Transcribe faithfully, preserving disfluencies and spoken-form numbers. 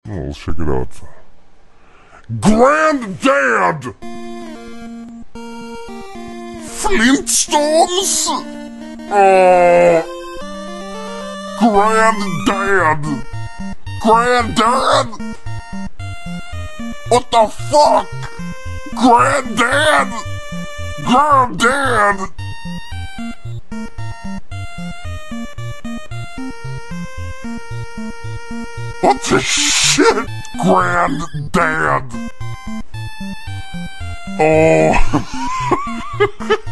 Oh, let's check it out. Granddad! Flintstones? Oh, Granddad! Granddad! What the fuck? Granddad! Granddad! What the shit? Granddad! Oh.